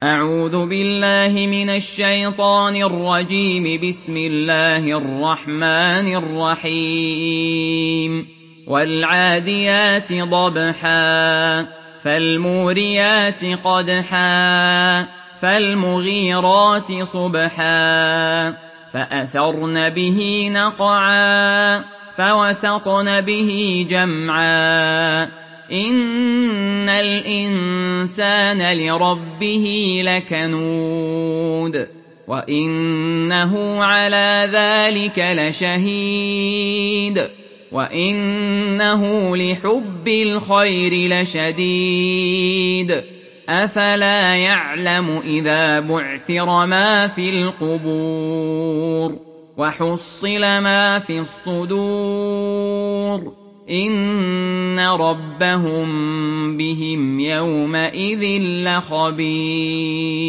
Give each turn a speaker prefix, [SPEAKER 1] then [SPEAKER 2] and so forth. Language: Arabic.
[SPEAKER 1] أعوذ بالله من الشيطان الرجيم. بسم الله الرحمن الرحيم. والعاديات ضبحا فالموريات قدحا فالمغيرات صبحا فأثرن به نقعا فوسطن به جمعا إن الإنسان لربه لكنود وإنه على ذلك لشهيد وإنه لحب الخير لشديد أفلا يعلم إذا بعثر ما في القبور وحصل ما في الصدور إن ربهم بهم يومئذ لخبير.